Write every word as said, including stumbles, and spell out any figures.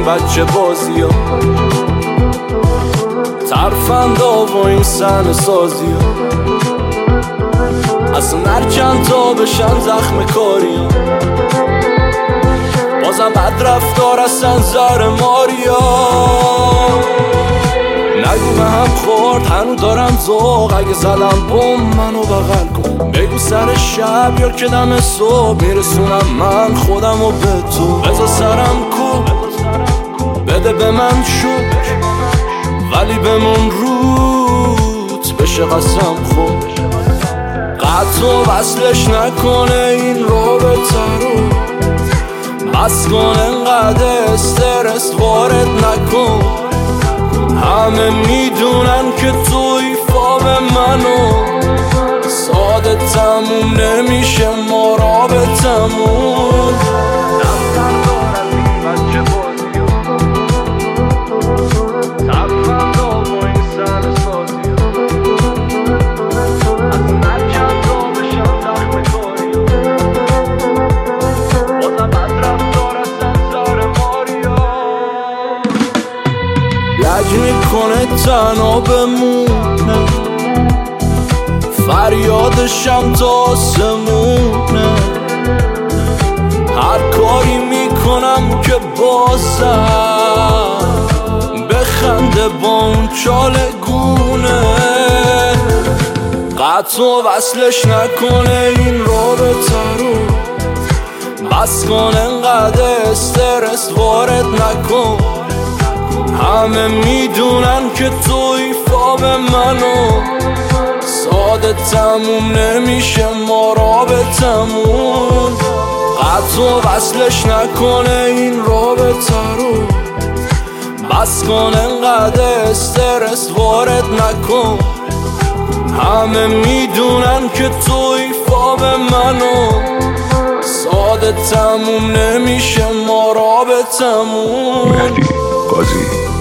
بچه بازی ها، ترفندا و این سن سازی ها، اصلا هر چند تا بشن زخم کاری ها، بازم بد رفتار هستن زر ماریا. نگو به هم خورد هنو دارم ذوق، اگه زدم بوم منو بغل کن، بگو سر شب یا که دم صبح میرسونم من خودم و به تو. بذار سرم کو بده به من شکر، ولی بمون روت بشه قسم خود، قطع و وصلش نکنه این رابطه رو، بس کن انقدر استرس وارد نکن. همه میدونن که توی فام منو، ساده تموم نمیشه ما رابطمون. دفتر دارم این بچه بازی ها، ترفندا و این سر سازی ها، از هر چند تا بشن زخم کاری ها، بازم بد رفتار هستن زر ماریا. لج میکنه تنها بمونه، فریادشم تا آسمونه، هر کاری میکنم که بازم بخنده با اون چالگونه، قطع و وصلش نکنه این رابطه رو، بس کن انقدر استرس وارد نکن. همه میدونن که توی فام منو، ساده تموم نمیشه ما رابطمون. قطع و وصلش نکنه این رابطه رو، بس کن انقدر استرس وارد نکن. همه میدونن که توی فام منو، ساده تموم نمیشه ما رابطمون. مهدی قاضی